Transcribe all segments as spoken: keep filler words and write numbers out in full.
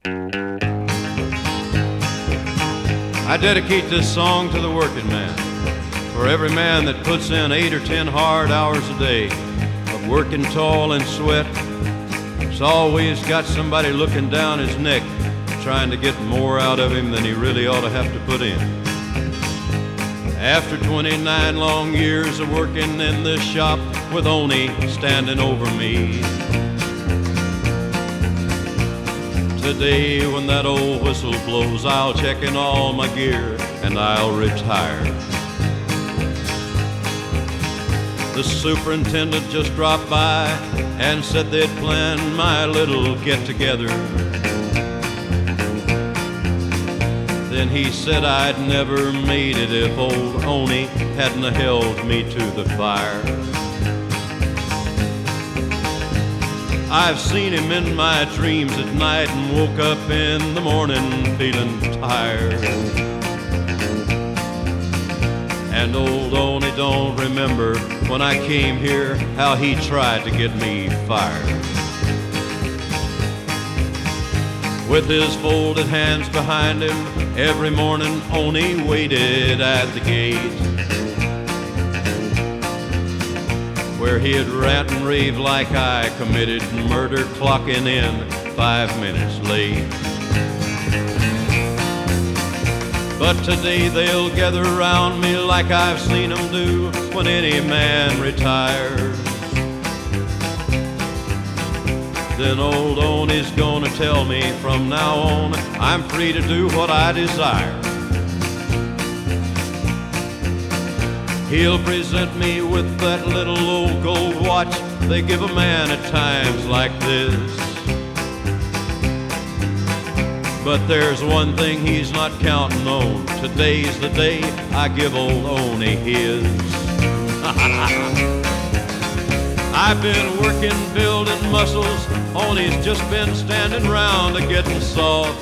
I dedicate this song to the working man, for every man that puts in eight or ten hard hours a day of working tall and sweat. It's always got somebody looking down his neck, trying to get more out of him than he really ought to have to put in. After twenty-nine long years of working in this shop with Oni standing over me, today when that old whistle blows, I'll check in all my gear and I'll retire. The superintendent just dropped by and said they'd planned my little get-together. Then he said I'd never made it if old Oni hadn't held me to the fire. I've seen him in my dreams at night and woke up in the morning feeling tired. And old Oni don't remember when I came here how he tried to get me fired. With his folded hands behind him, every morning Oni waited at the gate, where he'd rant and rave like I committed murder, clocking in five minutes late. But today they'll gather around me like I've seen them do when any man retires. Then old Oni's gonna tell me from now on I'm free to do what I desire. He'll present me with that little old gold watch they give a man at times like this. But there's one thing he's not counting on. Today's the day I give old Oni his. I've been working, building muscles. Oni's just been standing round a getting soft.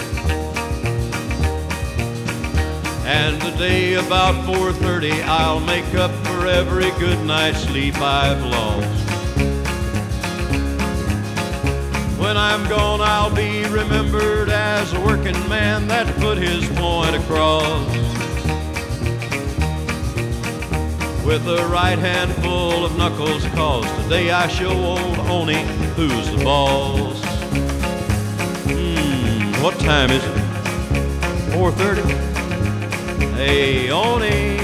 And today about four thirty I'll make up for every good night's sleep I've lost. When I'm gone I'll be remembered as a working man that put his point across, with a right hand full of knuckles, cause today I show old Oni who's the boss. Hmm, what time is it? four thirty? Hey, Oni,